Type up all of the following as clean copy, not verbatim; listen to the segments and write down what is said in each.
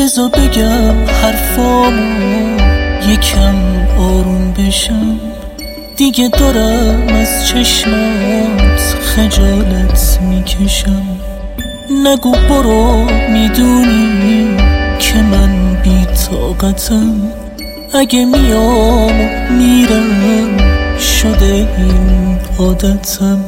بذار بگم حرفامو یکم آروم بشم. دیگه دارم از چشمات خجالت میکشم. نگو برو، میدونی که من بی طاقتم. اگه میام و میرم شده این عادتم.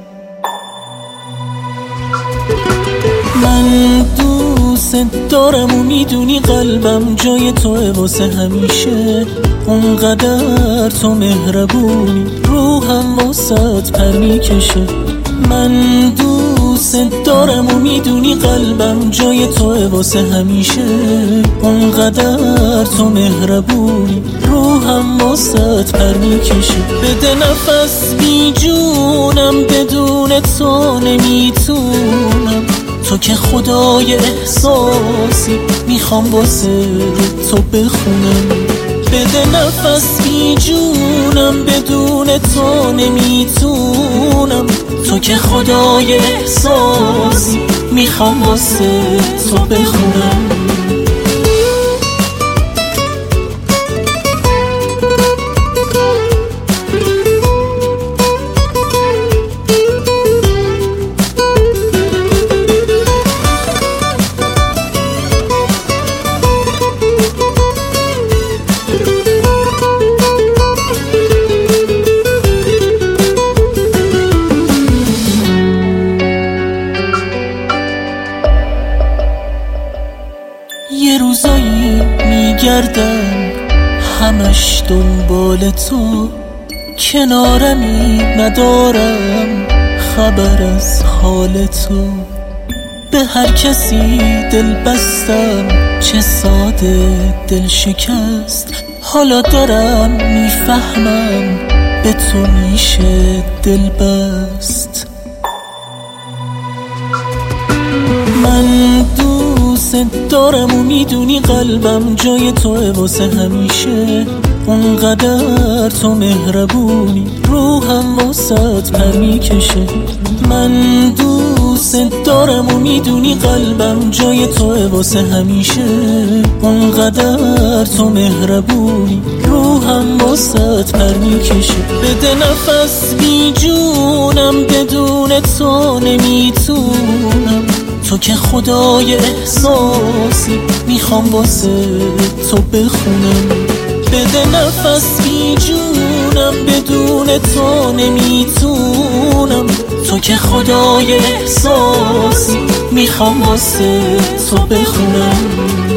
من دوست دارم و میدونی قلبم جای توه واسه همیشه. اونقدر تو مهربونی روحم واسط پر میکشه. من دوست دارم و میدونی قلبم جای توه واسه همیشه. اونقدر تو مهربونی روحم واسط پر میکشه. بده نفس بی جونم، بدون تو نمیتونم. تو که خدای احساسی، میخوام واسه تو بخونم. بده نفس بی جونم، بدون تو نمیتونم. تو که خدای احساسی، میخوام واسه تو بخونم. یه روزایی میگردم همش دنبال تو، کنارمی ندارم خبر از حال تو. به هر کسی دل بستم، چه ساده دل شکست. حالا دارم میفهمم به تو میشه دل بست. من دوست دارم و میدونی قلبم جای توه واسه همیشه. اونقدر تو مهربونی روحم واسط پر میکشه. من دوست دارم و میدونی قلبم جای توه واسه همیشه. اونقدر تو مهربونی روحم واسط پر میکشه. بده نفس بی جونم، بدون تو نمیتونم. تو که خدای احساسی، میخوام واسه تو بخونم. بده نفس بی جونم، بدون تو نمیتونم. تو که خدای احساسی، میخوام واسه تو بخونم.